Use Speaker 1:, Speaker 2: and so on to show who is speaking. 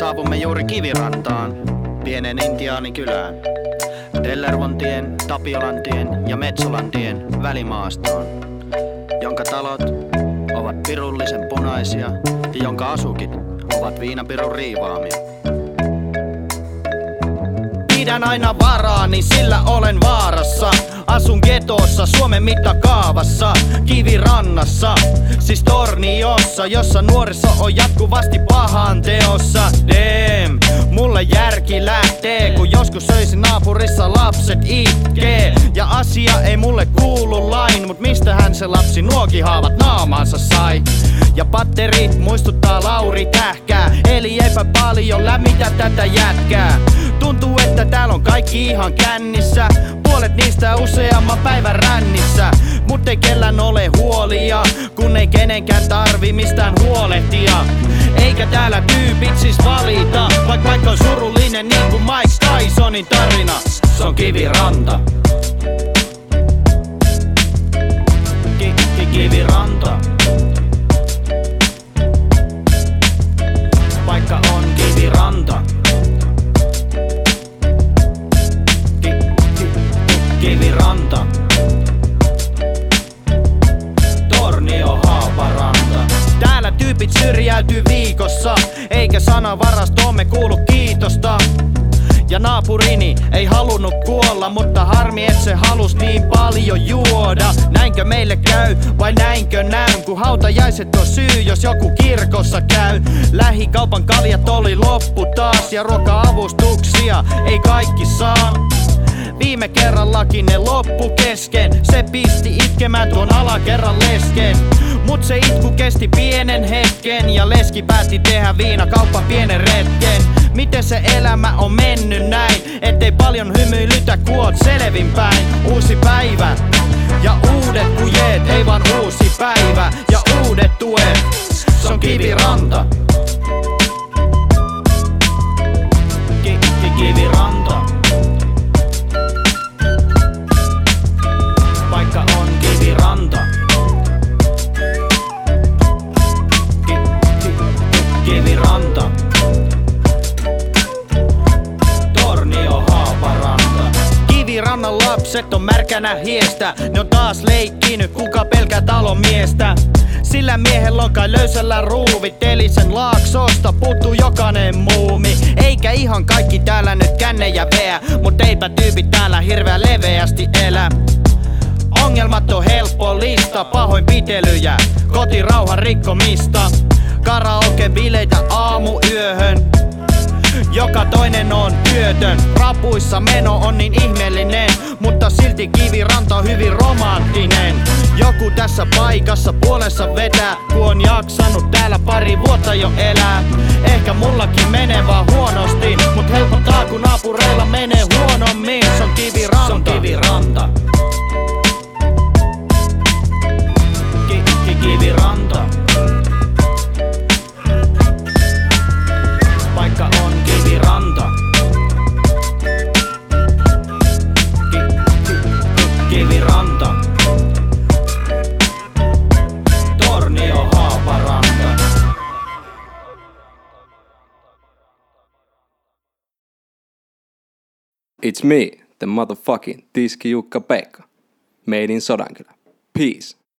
Speaker 1: saavumme juuri Kivirantaan, pienen Intiaanikylään. Tellervontien, Tapiolantien ja Metsolantien välimaastoon, jonka talot ovat pirullisen punaisia ja jonka asukit ovat viinapirun riivaamia. Pidän aina varaani, sillä olen vaarassa. Asun getossa, Suomen mittakaavassa, Kivirannassa, siis Torniossa, jossa nuoriso on jatkuvasti pahan teossa. Damn, mulle järki lähtee, kun joskus söisin naapurissa lapset itkee. Ja asia ei mulle kuulu lain, mut mistähän se lapsi nuokihaavat naamaansa sai? Ja patterit muistuttaa Lauri Tähkää, eli eipä paljon lämmitä tätä jätkää. Tuntuu, että täällä on kaikki ihan kännissä, puolet niistä useamman päivän rännissä. Mut ei kellään ole huolia, kun ei kenenkään tarvi mistään huolehtia. Eikä täällä tyypit siis valita, vaikka on surullinen niin kuin Mike Tysonin tarina. Se on Kiviranta. Kiviranta. Paikka on Kiviranta. Kiviranta. Tornio, Haaparanta. Täällä tyypit syrjäytyy viikossa, eikä sanavarastoomme kuulu kiitosta. Ja naapurini ei halunnut kuolla, mutta harmi et se halus niin paljon juoda. Näinkö meille käy vai näinkö näyn, kun hautajaiset on syy, jos joku kirkossa käy. Lähikaupan kaljat oli loppu taas ja ruoka-avustuksia ei kaikki saa. Viime kerrallakin ne loppu kesken, se pisti itkemään tuon alakerran lesken. Mut se itku kesti pienen hetken ja leski päätti tehdä viinakaupan pienen retken. Miten se elämä on mennyt näin, ettei paljon hymyilytä kun oot selvinpäin. Uusi päivä ja uudet kujeet, ei vaan uusi päivä ja uudet tuet. Se on Kiviranta. Kiviranta. Paikka on Kiviranta. Kiviranta. Tornio, Haaparanta. Kivirannan lapset on märkänä hiestä, ne on taas leikkinyt, kuka pelkää talon miestä. Sillä miehellä on kai löysällä ruuvit, eli sen laaksosta puuttuu jokainen muumi. Eikä ihan kaikki täällä nyt kännejä veä, mut eipä tyypit täällä hirveän leveästi elä. Ongelmat on helppo lista, pahoinpitelyjä, kotirauhan rikkomista. Karaoke-bileitä aamuyöhön, joka toinen on työtön. Rapuissa meno on niin ihmeellinen, mutta silti Kiviranta on hyvin romanttinen. Joku tässä paikassa puolensa vetää, kun on jaksanut täällä pari vuotta jo elää. Ehkä mullakin menee vaan huonosti, mut helpottaa kun naapureilla menee huonommin. Se on Kiviranta. Se on Kiviranta. Kiviranta. Paikka on Kiviranta. Kiviranta. Tornio, Haaparanta.
Speaker 2: It's me, the motherfucking Tiski Jukka Pekka. Made in Sodankylä. Peace.